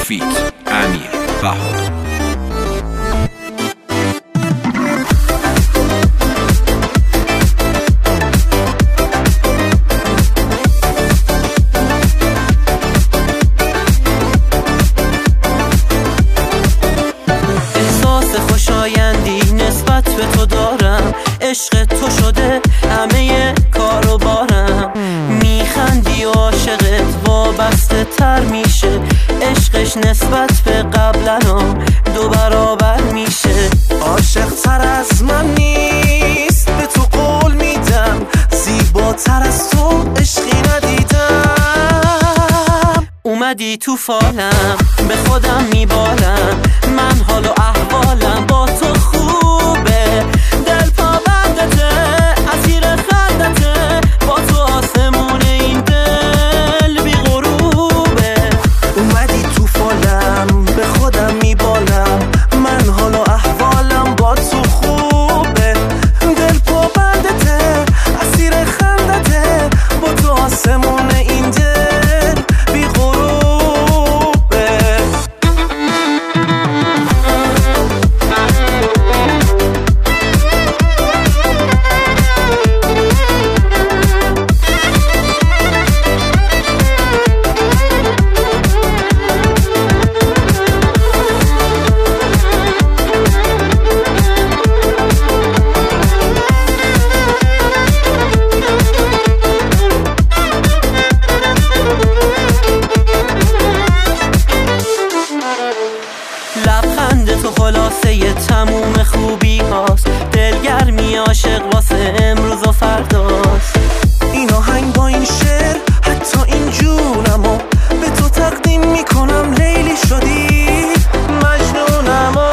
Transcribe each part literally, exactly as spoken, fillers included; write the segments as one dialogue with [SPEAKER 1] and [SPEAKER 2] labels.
[SPEAKER 1] فیت امیر بهادر.
[SPEAKER 2] خوشایندی نسبت به تو دارم، عشق تو شده همه کارو بارم. میخندی و عاشقت وابسته تر میشه، عشقش نسبت به قبلنم دو برابر میشه.
[SPEAKER 3] عاشق تر از من نیست، به تو قول میدم، زیباتر از تو عشقی ندیدم.
[SPEAKER 2] اومدی تو فالم به خودم میبالم، من حال و احوالم با تو خوبه. دل پا بندته اسیر خندته، با تو آسمون این دل بی غروبه.
[SPEAKER 3] اومدی تو فالم به خودم میبالم، من حال و احوالم با تو خوبه. دل پا بندته اسیر خندته، با تو آسمون این دل بی غروبه.
[SPEAKER 2] لبخند تو خلاصه تموم خوبی هاست، دلگرمی عاشق واسه امروز و فرداست.
[SPEAKER 3] این آهنگ با این شعر حتی این جونمو به تو تقدیم میکنم، لیلی شدی مجنونمو.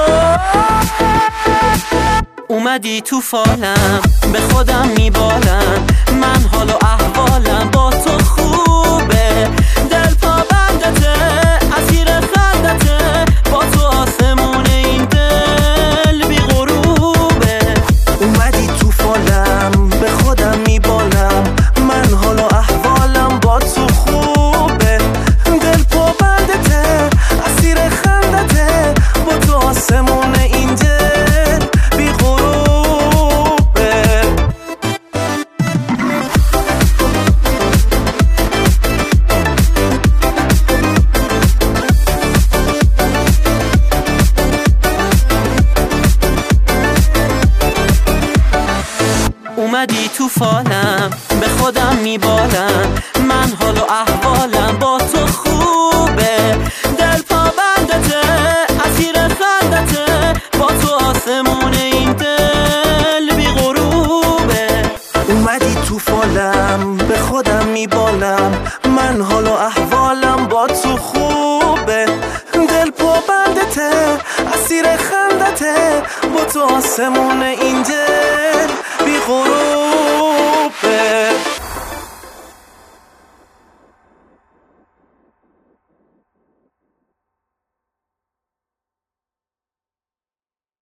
[SPEAKER 2] اومدی تو فالم به خودم میبالم، من حال و احوالم با تو خوبه. دل پا بندته اسیر خندته، با تو آسمون این دل بی غروبه.
[SPEAKER 3] اومدی تو فالم به خودم میبالم، من حال و احوالم با تو خوبه. دل پا بندته اسیر خندته، با تو آسمون این دل بی غروبه.
[SPEAKER 2] اومدی تو فالم به خودم میبالم، من حال و احوالم با تو خوبه. دل پا بندته اسیر خندته، با تو آسمون این دل بی غروبه.
[SPEAKER 3] اومدی تو فالم به خودم میبالم، من حال و احوالم با تو خوبه. دل پا بندته اسیر خندته، با تو آسمون این دل